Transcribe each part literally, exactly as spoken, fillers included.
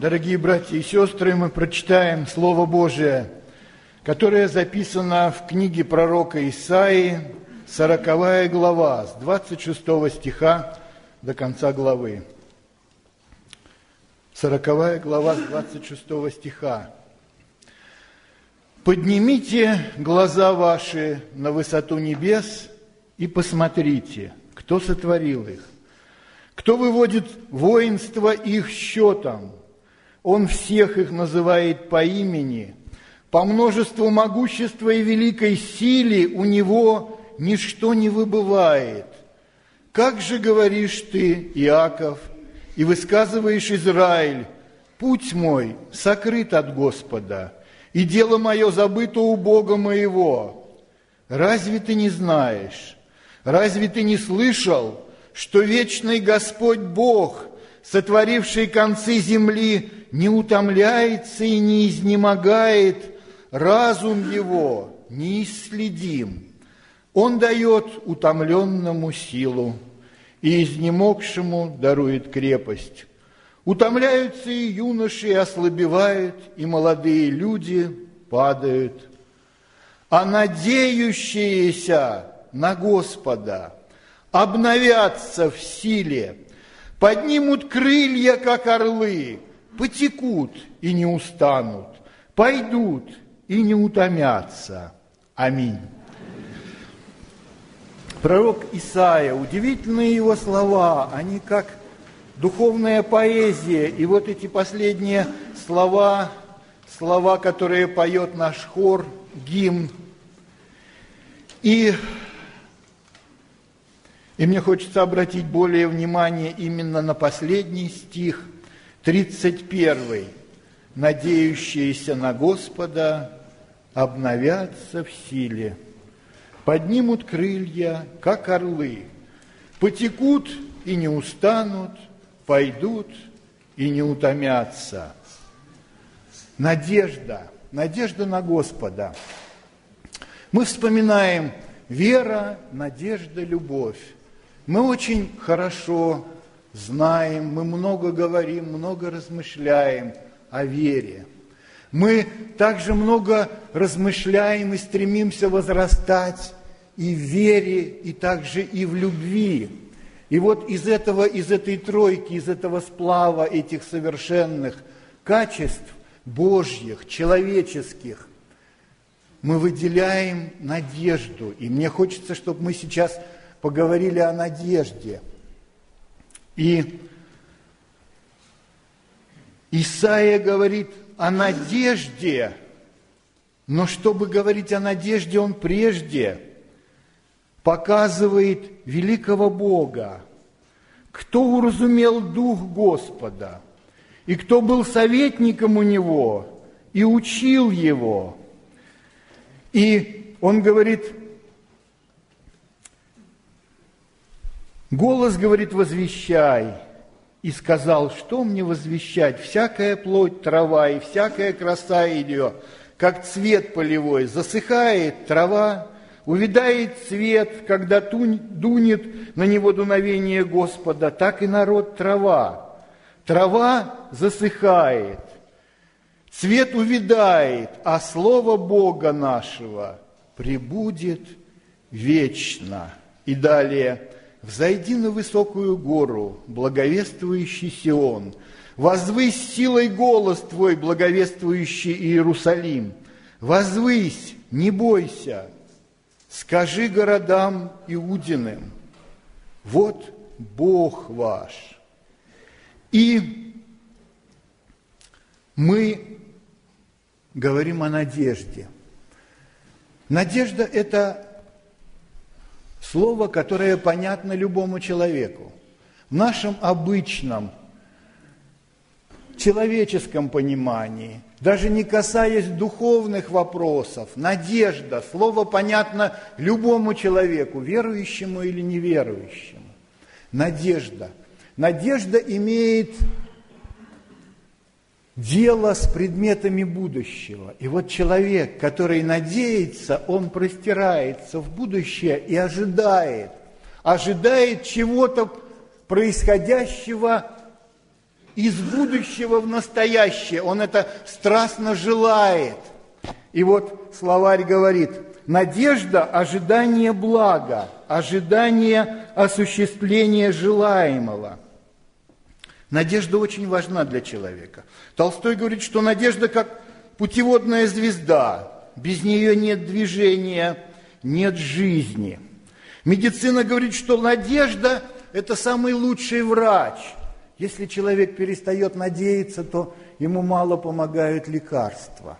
Дорогие братья и сестры, мы прочитаем Слово Божие, которое записано в книге пророка Исаии, сороковая глава, с двадцать шестого стиха до конца главы. сороковая глава, с двадцать шестого стиха. «Поднимите глаза ваши на высоту небес и посмотрите, кто сотворил их, кто выводит воинство их счетом. Он всех их называет по имени, по множеству могущества и великой силе у него ничто не выбывает. Как же говоришь ты, Иаков, и высказываешь, Израиль, путь мой сокрыт от Господа, и дело мое забыто у Бога моего. Разве ты не знаешь, разве ты не слышал, что вечный Господь Бог, сотворивший концы земли, не утомляется и не изнемогает, разум его неисследим. Он дает утомленному силу, и изнемогшему дарует крепость. Утомляются и юноши, и ослабевают, и молодые люди падают. А надеющиеся на Господа обновятся в силе, поднимут крылья, как орлы, потекут и не устанут, пойдут и не утомятся. Аминь». Пророк Исаия, удивительные его слова, они как духовная поэзия. И вот эти последние слова, слова, которые поет наш хор, гимн. И, и мне хочется обратить более внимание именно на последний стих, тридцать первый. «Надеющиеся на Господа обновятся в силе, поднимут крылья, как орлы, потекут и не устанут, пойдут и не утомятся». Надежда, надежда на Господа. Мы вспоминаем вера, надежда, любовь. Мы очень хорошо знаем, мы много говорим, много размышляем о вере. Мы также много размышляем и стремимся возрастать и в вере, и также и в любви. И вот из этого, из этой тройки, из этого сплава этих совершенных качеств Божьих, человеческих, мы выделяем надежду. И мне хочется, чтобы мы сейчас поговорили о надежде. И Исаия говорит о надежде, но чтобы говорить о надежде, он прежде показывает великого Бога, кто уразумел Дух Господа, и кто был советником у Него, и учил Его. И он говорит, голос, говорит, возвещай. И сказал, что мне возвещать? Всякая плоть трава, и всякая краса ее, как цвет полевой, засыхает трава, увядает цвет, когда дунет на него дуновение Господа, так и народ трава. Трава засыхает, цвет увядает, а слово Бога нашего пребудет вечно. И далее: «Взойди на высокую гору, благовествующий Сион, возвысь силой голос твой, благовествующий Иерусалим. Возвысь, не бойся, скажи городам Иудиным, вот Бог ваш». И мы говорим о надежде. Надежда – это слово, которое понятно любому человеку. В нашем обычном человеческом понимании, даже не касаясь духовных вопросов, надежда, слово понятно любому человеку, верующему или неверующему. Надежда. Надежда имеет дело с предметами будущего. И вот человек, который надеется, он простирается в будущее и ожидает, ожидает чего-то происходящего из будущего в настоящее. Он это страстно желает. И вот словарь говорит: надежда – ожидание блага, ожидание осуществления желаемого. Надежда очень важна для человека. Толстой говорит, что надежда как путеводная звезда. Без нее нет движения, нет жизни. Медицина говорит, что надежда – это самый лучший врач. Если человек перестает надеяться, то ему мало помогают лекарства.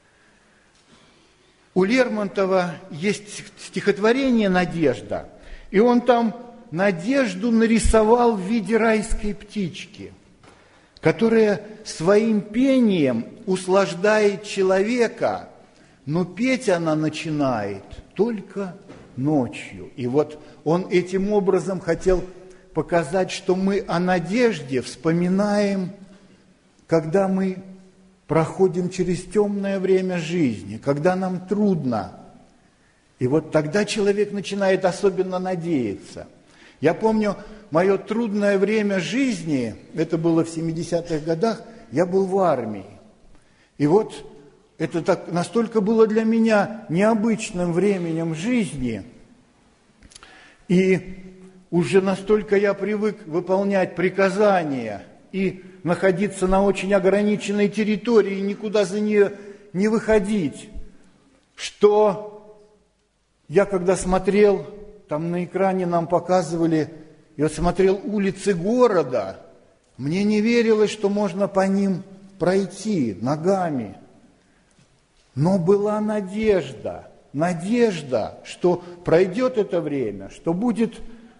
У Лермонтова есть стихотворение «Надежда», и он там надежду нарисовал в виде райской птички, которая своим пением услаждает человека, но петь она начинает только ночью. И вот он этим образом хотел показать, что мы о надежде вспоминаем, когда мы проходим через темное время жизни, когда нам трудно. И вот тогда человек начинает особенно надеяться. Я помню, мое трудное время жизни, это было в семидесятых годах, я был в армии. И вот это так, настолько было для меня необычным временем жизни, и уже настолько я привык выполнять приказания и находиться на очень ограниченной территории, никуда за нее не выходить, что я, когда смотрел, там на экране нам показывали, я смотрел улицы города, мне не верилось, что можно по ним пройти ногами. Но была надежда, надежда, что пройдет это время, что будет,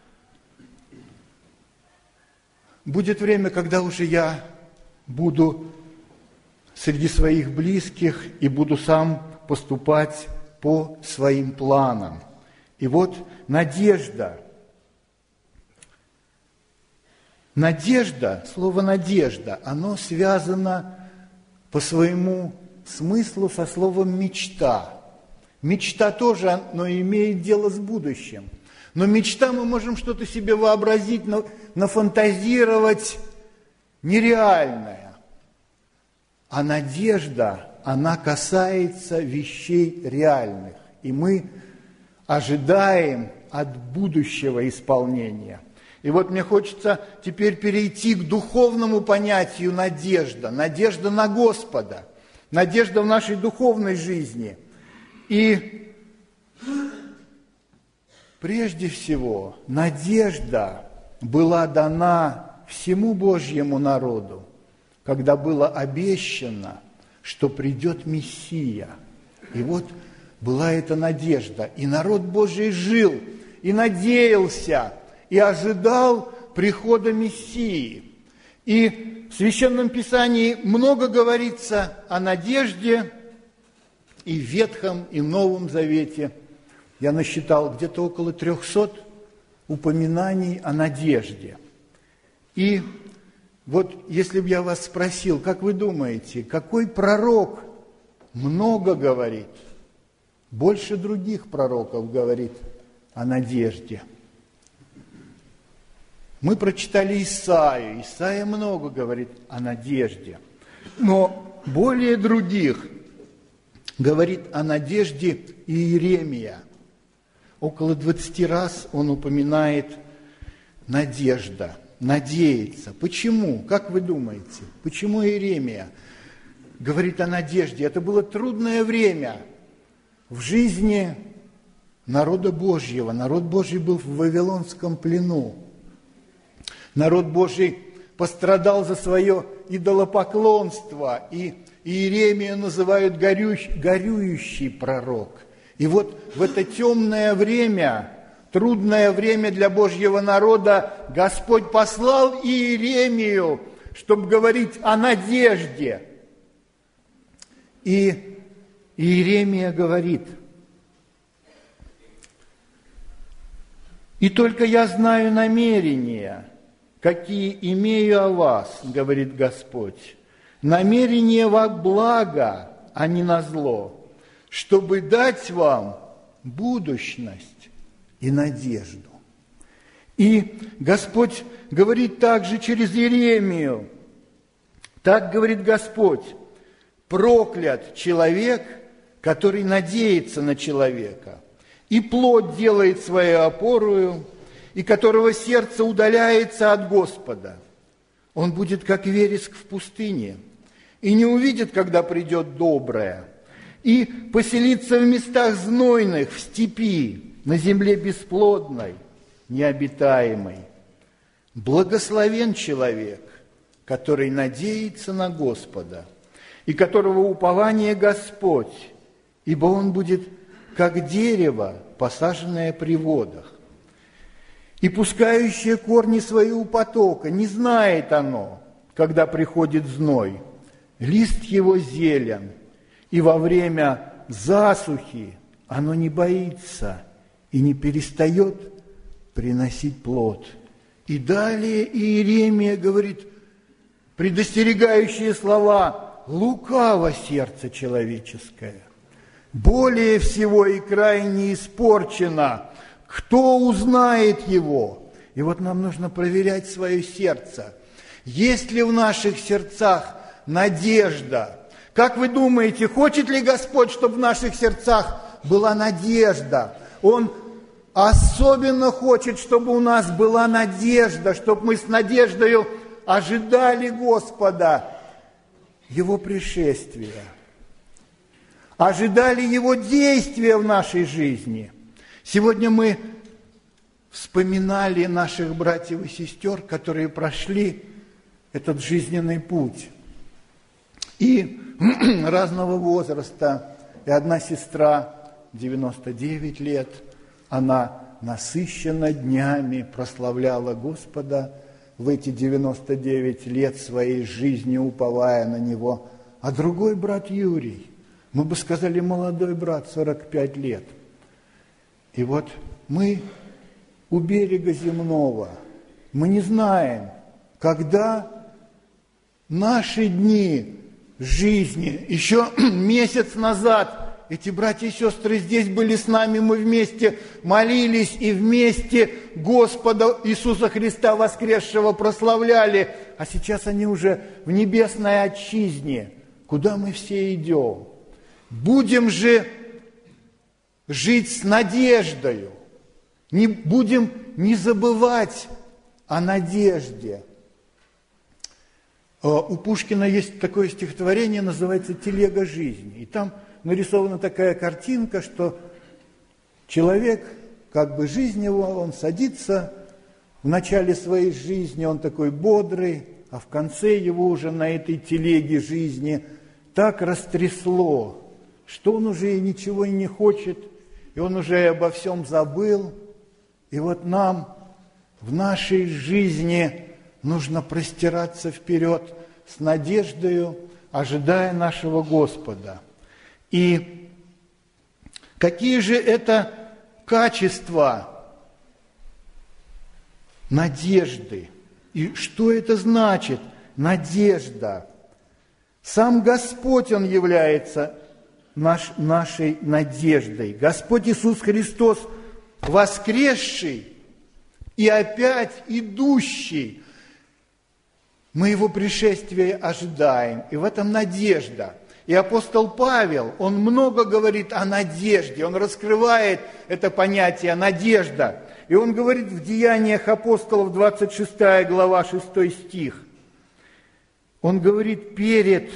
будет время, когда уже я буду среди своих близких и буду сам поступать по своим планам. И вот надежда. Надежда, слово «надежда», оно связано по своему смыслу со словом «мечта». Мечта тоже, но имеет дело с будущим. Но мечта, мы можем что-то себе вообразить, нафантазировать нереальное. А надежда, она касается вещей реальных. И мы ожидаем от будущего исполнения. И вот мне хочется теперь перейти к духовному понятию надежда. Надежда на Господа. Надежда в нашей духовной жизни. И прежде всего, надежда была дана всему Божьему народу, когда было обещано, что придет Мессия. И вот была эта надежда. И народ Божий жил, и надеялся, и ожидал прихода Мессии. И в Священном Писании много говорится о надежде, и в Ветхом, и Новом Завете. Я насчитал где-то около трехсот упоминаний о надежде. И вот если бы я вас спросил, как вы думаете, какой пророк много говорит, больше других пророков говорит о надежде? Мы прочитали Исаию. Исаия много говорит о надежде. Но более других говорит о надежде Иеремия. Около двадцати раз он упоминает надежда, надеяться. Почему? Как вы думаете? Почему Иеремия говорит о надежде? Это было трудное время в жизни народа Божьего. Народ Божий был в Вавилонском плену. Народ Божий пострадал за свое идолопоклонство, и Иеремию называют горюющий, горюющий пророк. И вот в это темное время, трудное время для Божьего народа, Господь послал Иеремию, чтобы говорить о надежде. И Иеремия говорит: «И только я знаю намерения, какие имею о вас, говорит Господь, намерения во благо, а не на зло, чтобы дать вам будущность и надежду». И Господь говорит также через Иеремию: Так говорит Господь: проклят человек, который надеется на человека, и плоть делает свою опорою, и которого сердце удаляется от Господа. Он будет как вереск в пустыне, и не увидит, когда придет доброе, и поселится в местах знойных, в степи, на земле бесплодной, необитаемой. Благословен человек, который надеется на Господа, и которого упование Господь, ибо он будет как дерево, посаженное при водах, и пускающее корни свои у потока. Не знает оно, когда приходит зной, лист его зелен, и во время засухи оно не боится и не перестает приносить плод. И далее Иеремия говорит предостерегающие слова: лукаво сердце человеческое, более всего и крайне испорчено, кто узнает его? И вот нам нужно проверять свое сердце. Есть ли в наших сердцах надежда? Как вы думаете, хочет ли Господь, чтобы в наших сердцах была надежда? Он особенно хочет, чтобы у нас была надежда, чтобы мы с надеждой ожидали Господа, Его пришествия, ожидали Его действия в нашей жизни. Сегодня мы вспоминали наших братьев и сестер, которые прошли этот жизненный путь. И разного возраста. И одна сестра, девяносто девять лет, она насыщенно днями прославляла Господа в эти девяносто девять лет своей жизни, уповая на Него. А другой брат Юрий, мы бы сказали, молодой брат, сорок пять лет. И вот мы у берега земного, мы не знаем, когда наши дни жизни, еще месяц назад эти братья и сестры здесь были с нами, мы вместе молились и вместе Господа Иисуса Христа воскресшего прославляли, а сейчас они уже в небесной отчизне, куда мы все идем. Будем же жить с надеждою, не будем не забывать о надежде. У Пушкина есть такое стихотворение, называется «Телега жизни». И там нарисована такая картинка, что человек, как бы жизнь его, он садится, в начале своей жизни он такой бодрый, а в конце его уже на этой телеге жизни так растрясло, что он уже и ничего и не хочет, и он уже и обо всем забыл. И вот нам в нашей жизни нужно простираться вперед с надеждою, ожидая нашего Господа. И какие же это качества надежды? И что это значит, надежда? Сам Господь, Он является наш, нашей надеждой. Господь Иисус Христос, воскресший и опять идущий. Мы Его пришествия ожидаем, и в этом надежда. И апостол Павел, он много говорит о надежде, он раскрывает это понятие «надежда». И он говорит в Деяниях апостолов, двадцать шестая глава, шестой стих. Он говорит перед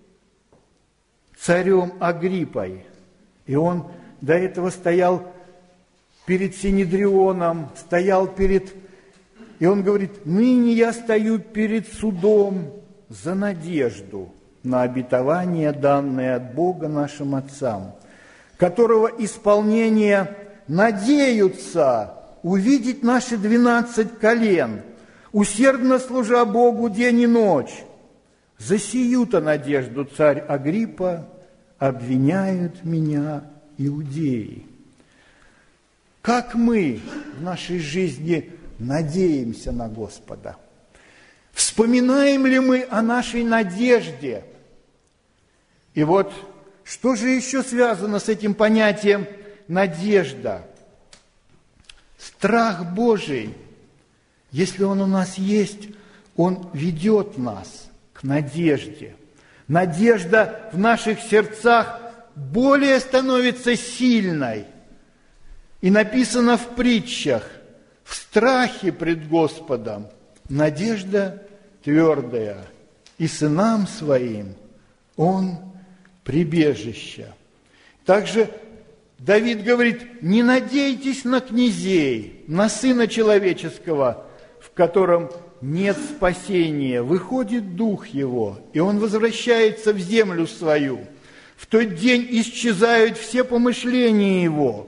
царем Агриппой, и он до этого стоял перед Синедрионом, стоял перед... И он говорит: «Ныне я стою перед судом за надежду на обетование, данное от Бога нашим отцам, которого исполнение надеются увидеть наши двенадцать колен, усердно служа Богу день и ночь. За сию-то надежду, царь Агриппа, обвиняют меня иудеи». Как мы в нашей жизни надеемся на Господа? Вспоминаем ли мы о нашей надежде? И вот, что же еще связано с этим понятием надежда? Страх Божий, если он у нас есть, он ведет нас к надежде. Надежда в наших сердцах более становится сильной. И написано в притчах: в страхе пред Господом надежда твердая, и сынам своим он прибежище. Также Давид говорит: не надейтесь на князей, на Сына Человеческого, в котором нет спасения. Выходит дух его, и он возвращается в землю свою. В тот день исчезают все помышления его.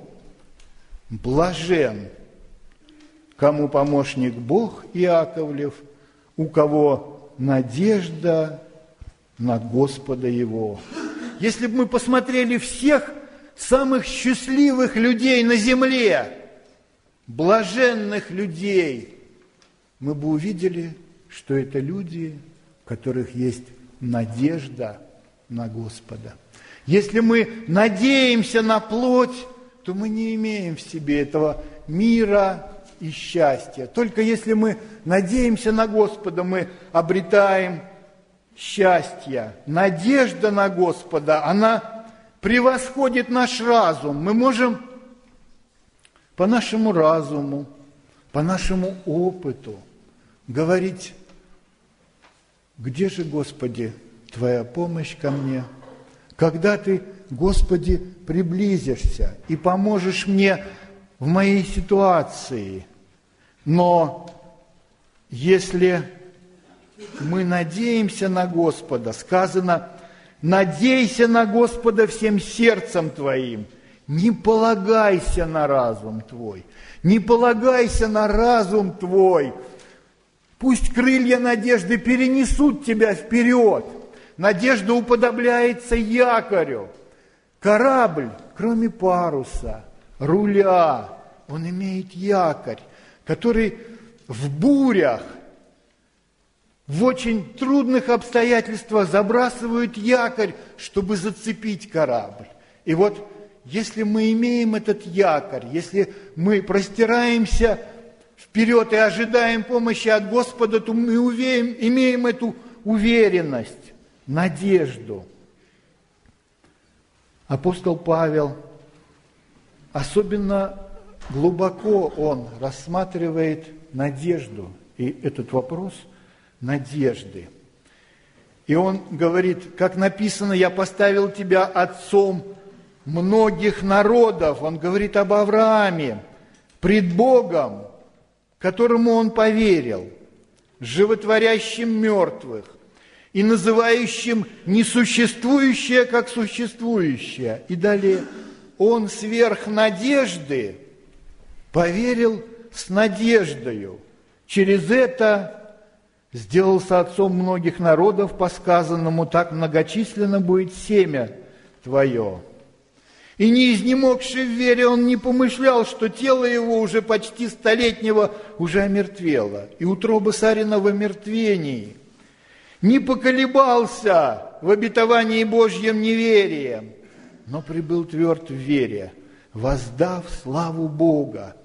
Блажен, кому помощник Бог Иаковлев, у кого надежда на Господа его. Если бы мы посмотрели всех самых счастливых людей на земле, блаженных людей, мы бы увидели, что это люди, у которых есть надежда на Господа. Если мы надеемся на плоть, то мы не имеем в себе этого мира и счастья. Только если мы надеемся на Господа, мы обретаем счастье. Надежда на Господа, она превосходит наш разум. Мы можем по нашему разуму, по нашему опыту говорить: где же, Господи, Твоя помощь ко мне? Когда Ты, Господи, приблизишься и поможешь мне в моей ситуации. Но если мы надеемся на Господа, сказано: надейся на Господа всем сердцем твоим, не полагайся на разум твой, не полагайся на разум твой. Пусть крылья надежды перенесут тебя вперед. Надежда уподобляется якорю. Корабль, кроме паруса, руля, он имеет якорь, который в бурях, в очень трудных обстоятельствах забрасывают якорь, чтобы зацепить корабль. И вот если мы имеем этот якорь, если мы простираемся вперед и ожидаем помощи от Господа, то мы увеем, имеем эту уверенность, надежду. Апостол Павел, особенно глубоко он рассматривает надежду и этот вопрос надежды. И он говорит: как написано, я поставил тебя отцом многих народов. Он говорит об Аврааме, пред Богом, которому он поверил, животворящим мертвых и называющим несуществующее как существующее. И далее: он сверх надежды поверил с надеждою. Через это сделался отцом многих народов, по сказанному: так многочисленно будет семя твое. И не изнемогший в вере, он не помышлял, что тело его уже почти столетнего уже омертвело, и утроба Сарина в омертвении. Не поколебался в обетовании Божьем неверием, но прибыл тверд в вере, воздав славу Бога.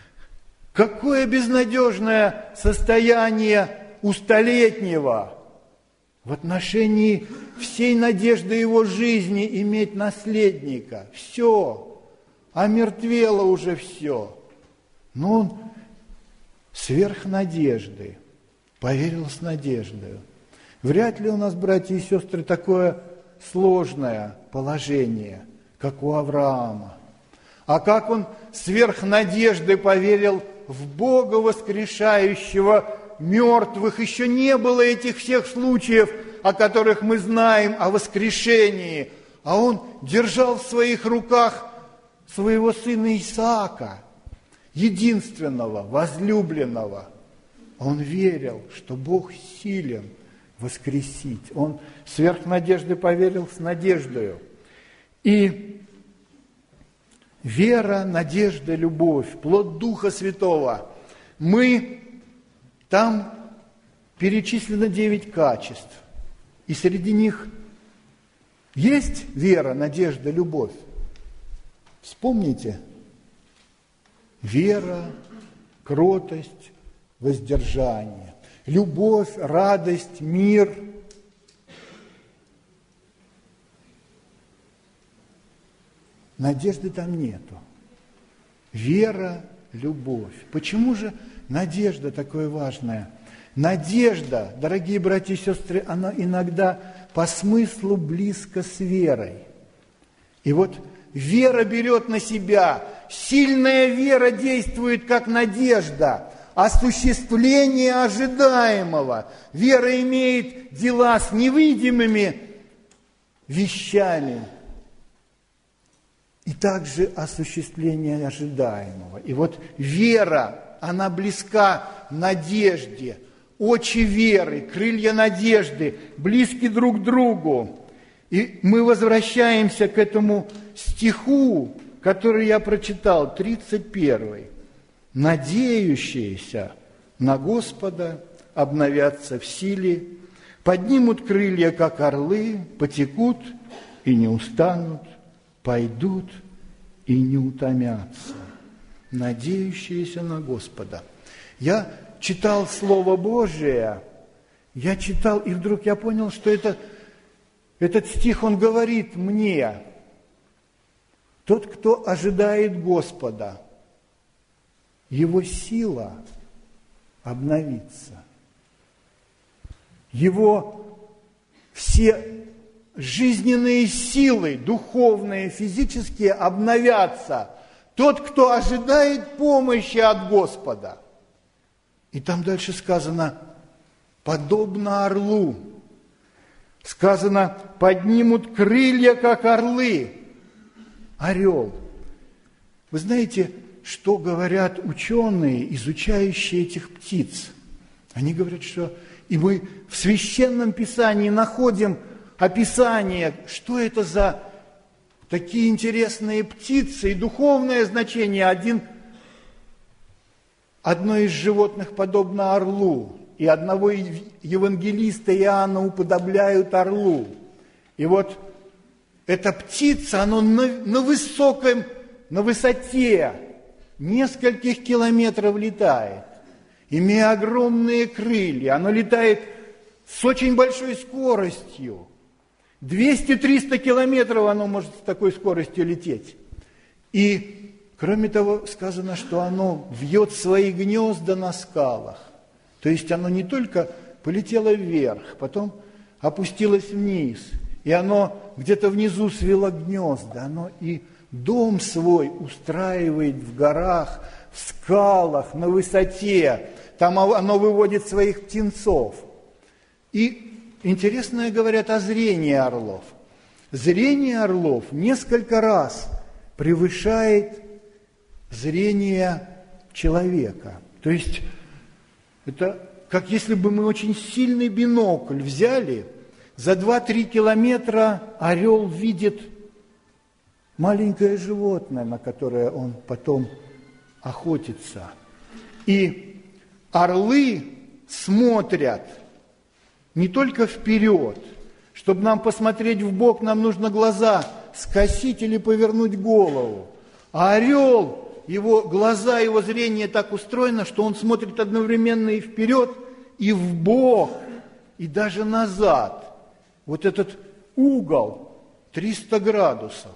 Какое безнадежное состояние у столетнего в отношении всей надежды его жизни иметь наследника. Все, омертвело уже все. Но он сверх надежды поверил с надеждой. Вряд ли у нас, братья и сестры, такое сложное положение, как у Авраама. А как он сверх надежды поверил в Бога воскрешающего мертвых. Еще не было этих всех случаев, о которых мы знаем, о воскрешении. А он держал в своих руках своего сына Исаака, единственного, возлюбленного. Он верил, что Бог силен воскресить. Он сверх надежды поверил с надеждою. И вера, надежда, любовь, плод Духа Святого. Мы, там перечислено девять качеств. И среди них есть вера, надежда, любовь. Вспомните. Вера, кротость, воздержание. Любовь, радость, мир, надежды там нету. Вера, любовь. Почему же надежда такое важное? Надежда, дорогие братья и сестры, она иногда по смыслу близко с верой. И вот вера берет на себя, сильная вера действует как надежда, осуществление ожидаемого. Вера имеет дела с невидимыми вещами и также осуществление ожидаемого. И вот вера, она близка надежде. Очи веры, крылья надежды близки друг к другу. И мы возвращаемся к этому стиху, который я прочитал, тридцать первый. «Надеющиеся на Господа обновятся в силе, поднимут крылья, как орлы, потекут и не устанут, пойдут и не утомятся». Надеющиеся на Господа. Я читал Слово Божие, я читал, и вдруг я понял, что это, этот стих, он говорит мне: тот, кто ожидает Господа, его сила обновится. Его все жизненные силы, духовные, физические, обновятся. Тот, кто ожидает помощи от Господа. И там дальше сказано: подобно орлу. Сказано: поднимут крылья, как орлы. Орел. Вы знаете, что говорят ученые, изучающие этих птиц? Они говорят, что и мы в Священном Писании находим описание, что это за такие интересные птицы, и духовное значение. Один, одно из животных подобно орлу, и одного евангелиста Иоанна уподобляют орлу. И вот эта птица, она на, на высоком, на высоте нескольких километров летает, имея огромные крылья. Она летает с очень большой скоростью. двести-триста километров оно может с такой скоростью лететь. И, кроме того, сказано, что оно вьет свои гнезда на скалах. То есть оно не только полетело вверх, потом опустилось вниз, и оно где-то внизу свело гнезда, оно и дом свой устраивает в горах, в скалах, на высоте. Там оно выводит своих птенцов. И интересное говорят о зрении орлов. Зрение орлов несколько раз превышает зрение человека. То есть это как если бы мы очень сильный бинокль взяли, за два-три километра орел видит маленькое животное, на которое он потом охотится. И орлы смотрят не только вперед. Чтобы нам посмотреть вбок, нам нужно глаза скосить или повернуть голову. А орел, его глаза, его зрение так устроено, что он смотрит одновременно и вперед, и вбок, и даже назад. Вот этот угол триста градусов.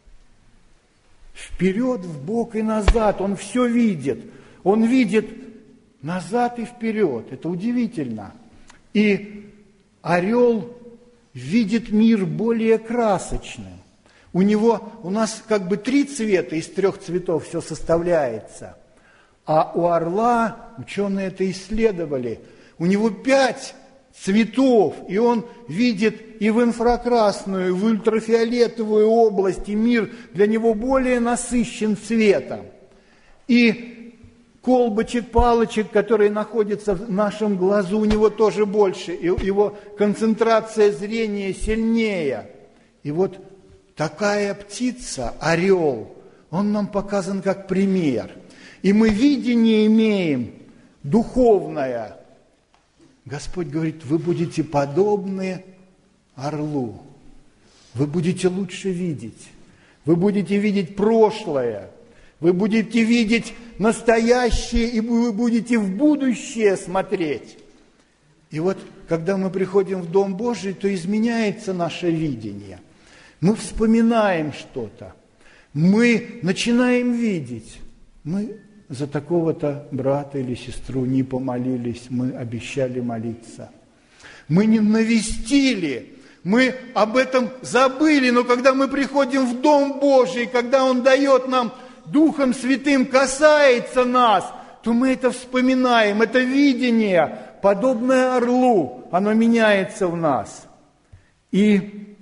Вперед, вбок и назад. Он все видит. Он видит назад и вперед. Это удивительно. И орел видит мир более красочным. У него, у нас как бы три цвета, из трех цветов все составляется. А у орла, ученые это исследовали, у него пять цветов, и он видит и в инфракрасную, и в ультрафиолетовую область, и мир для него более насыщен цветом. И колбочек, палочек, которые находятся в нашем глазу, у него тоже больше, и его концентрация зрения сильнее. И вот такая птица, орел, он нам показан как пример. И мы видение имеем духовное. Господь говорит: вы будете подобны орлу. Вы будете лучше видеть. Вы будете видеть прошлое. Вы будете видеть настоящее, и вы будете в будущее смотреть. И вот, когда мы приходим в Дом Божий, то изменяется наше видение. Мы вспоминаем что-то. Мы начинаем видеть, мы за такого-то брата или сестру не помолились, мы обещали молиться. Мы не навестили, мы об этом забыли, но когда мы приходим в Дом Божий, когда Он дает нам, Духом Святым касается нас, то мы это вспоминаем, это видение, подобное орлу, оно меняется в нас. И,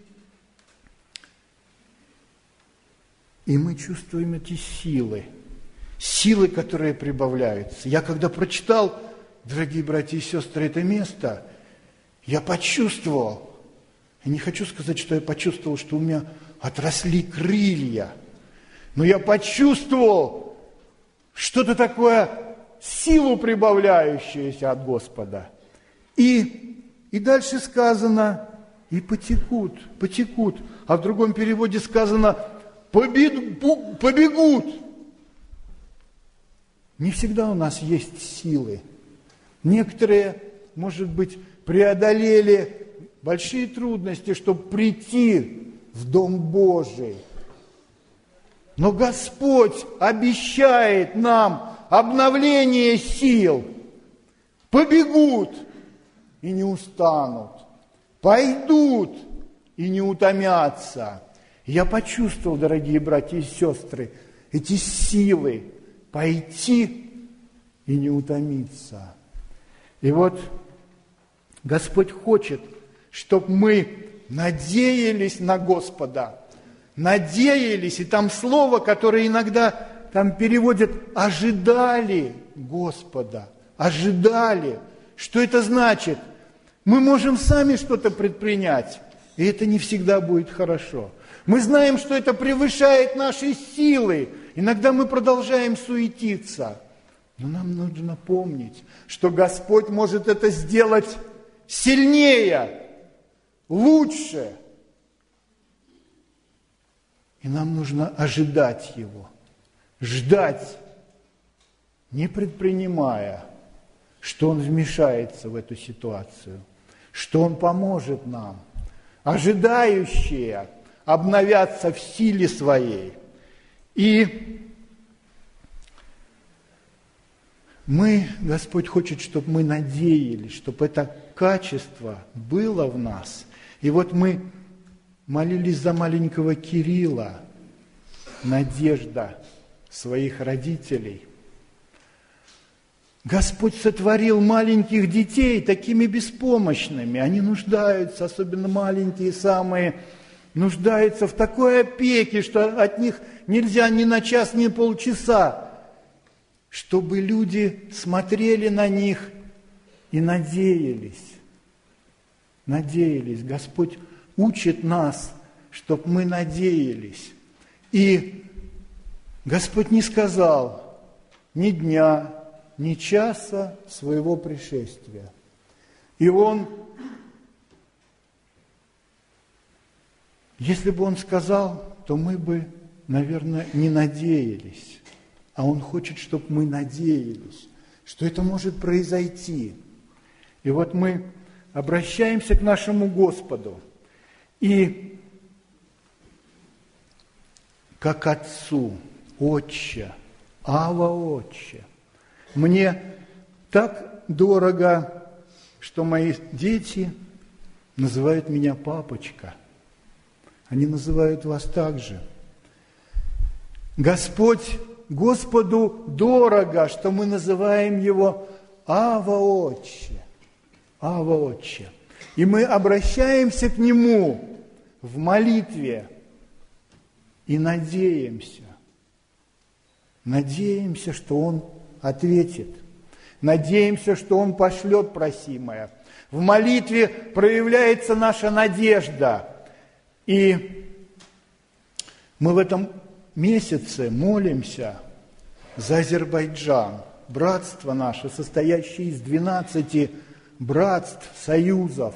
и мы чувствуем эти силы, силы, которые прибавляются. Я когда прочитал, дорогие братья и сестры, это место, я почувствовал, я не хочу сказать, что я почувствовал, что у меня отросли крылья, но я почувствовал что-то такое, силу прибавляющуюся от Господа. И, и дальше сказано, и потекут, потекут. А в другом переводе сказано, побегут. побегут. Не всегда у нас есть силы. Некоторые, может быть, преодолели большие трудности, чтобы прийти в Дом Божий. Но Господь обещает нам обновление сил. Побегут и не устанут. Пойдут и не утомятся. Я почувствовал, дорогие братья и сестры, эти силы пойти и не утомиться. И вот Господь хочет, чтобы мы надеялись на Господа. Надеялись, и там слово, которое иногда там переводят «ожидали Господа». Ожидали. Что это значит? Мы можем сами что-то предпринять, и это не всегда будет хорошо. Мы знаем, что это превышает наши силы. Иногда мы продолжаем суетиться. Но нам нужно помнить, что Господь может это сделать сильнее, лучше. И нам нужно ожидать Его. Ждать, не предпринимая, что Он вмешается в эту ситуацию, что Он поможет нам. Ожидающие обновятся в силе своей. И мы, Господь хочет, чтобы мы надеялись, чтобы это качество было в нас. И вот мы молились за маленького Кирилла, надежда своих родителей. Господь сотворил маленьких детей такими беспомощными. Они нуждаются, особенно маленькие самые, нуждаются в такой опеке, что от них нельзя ни на час, ни полчаса, чтобы люди смотрели на них и надеялись. Надеялись. Господь учит нас, чтобы мы надеялись. И Господь не сказал ни дня, ни часа своего пришествия. И Он, если бы Он сказал, то мы бы, наверное, не надеялись. А Он хочет, чтобы мы надеялись, что это может произойти. И вот мы обращаемся к нашему Господу. И как Отцу, Отче, Ава Отче. Мне так дорого, что мои дети называют меня папочка. Они называют вас так же. Господь, Господу дорого, что мы называем Его Ава Отче. Ава Отче. И мы обращаемся к Нему в молитве и надеемся. Надеемся, что Он ответит. Надеемся, что Он пошлет просимое. В молитве проявляется наша надежда. И мы в этом месяце молимся за Азербайджан, братство наше, состоящее из двенадцати братств, союзов,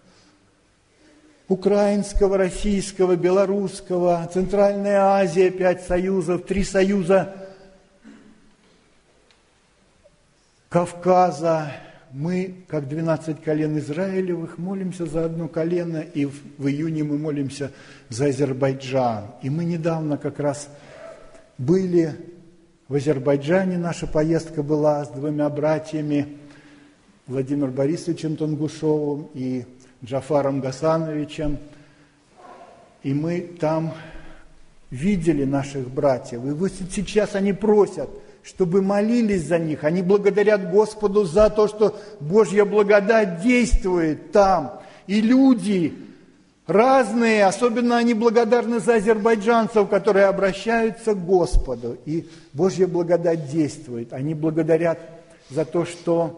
украинского, российского, белорусского, Центральная Азия, пять союзов, три союза Кавказа, мы, как двенадцать колен Израилевых, молимся за одно колено, и в, в июне мы молимся за Азербайджан. И мы недавно как раз были в Азербайджане, наша поездка была с двумя братьями, Владимиром Борисовичем Тунгушевым и Джафаром Гасановичем. И мы там видели наших братьев. И вот сейчас они просят, чтобы молились за них. Они благодарят Господу за то, что Божья благодать действует там. И люди разные, особенно они благодарны за азербайджанцев, которые обращаются к Господу. И Божья благодать действует. Они благодарят за то, что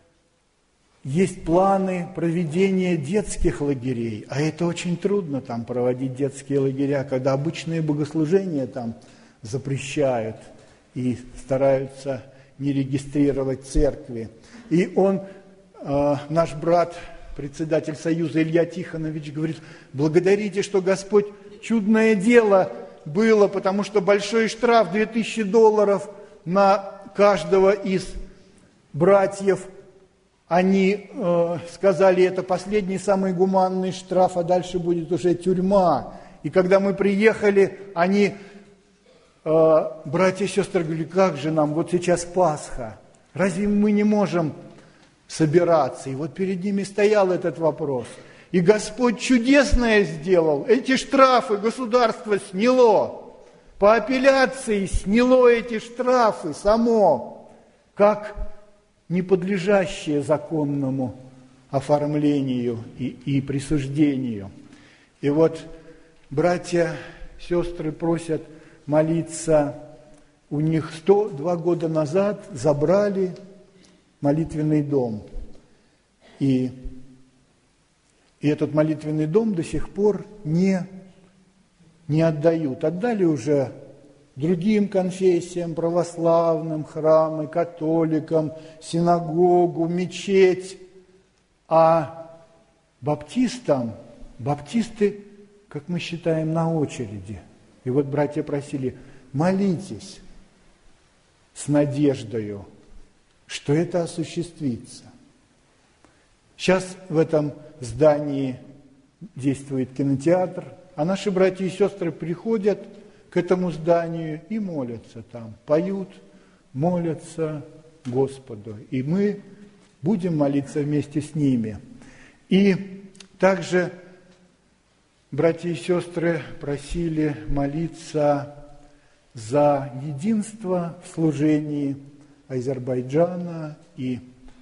есть планы проведения детских лагерей. А это очень трудно там проводить детские лагеря, когда обычные богослужения там запрещают и стараются не регистрировать церкви. И он, э, наш брат, председатель Союза Илья Тихонович, говорит: благодарите, что Господь чудное дело было, потому что большой штраф две тысячи долларов на каждого из братьев. Они э, сказали, это последний самый гуманный штраф, а дальше будет уже тюрьма. И когда мы приехали, они... Братья и сестры говорили: как же нам, вот сейчас Пасха, разве мы не можем собираться? И вот перед ними стоял этот вопрос. И Господь чудесное сделал. Эти штрафы государство сняло. По апелляции сняло эти штрафы само, как не подлежащее законному оформлению и, и присуждению. И вот братья, сестры просят молиться. У них сто два года назад забрали молитвенный дом. И, и этот молитвенный дом до сих пор не, не отдают. Отдали уже другим конфессиям, православным, храмы, католикам, синагогу, мечеть. А баптистам, баптисты, как мы считаем, на очереди. И вот братья просили: молитесь с надеждою, что это осуществится. Сейчас в этом здании действует кинотеатр, а наши братья и сестры приходят к этому зданию и молятся там, поют, молятся Господу. И мы будем молиться вместе с ними. И также братья и сестры просили молиться за единство в служении Азербайджана и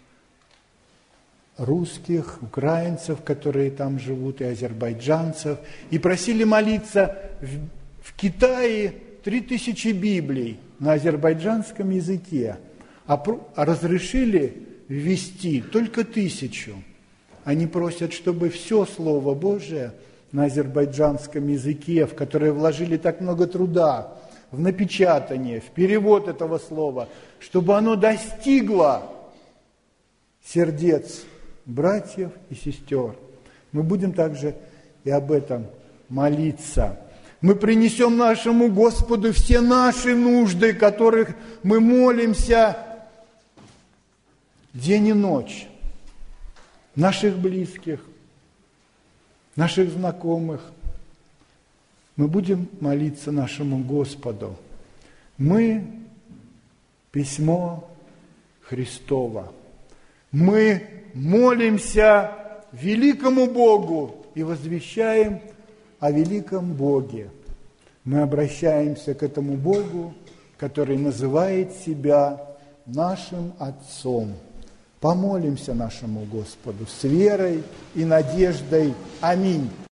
русских, украинцев, которые там живут, и азербайджанцев. И просили молиться в, в Китае три тысячи Библий на азербайджанском языке, а, а разрешили ввести только тысячу. Они просят, чтобы все Слово Божие на азербайджанском языке, в которое вложили так много труда, в напечатание, в перевод этого слова, чтобы оно достигло сердец братьев и сестер. Мы будем также и об этом молиться. Мы принесем нашему Господу все наши нужды, которых мы молимся день и ночь, наших близких, наших знакомых. Мы будем молиться нашему Господу. Мы – письмо Христово. Мы молимся великому Богу и возвещаем о великом Боге. Мы обращаемся к этому Богу, который называет себя нашим Отцом. Помолимся нашему Господу с верой и надеждой. Аминь.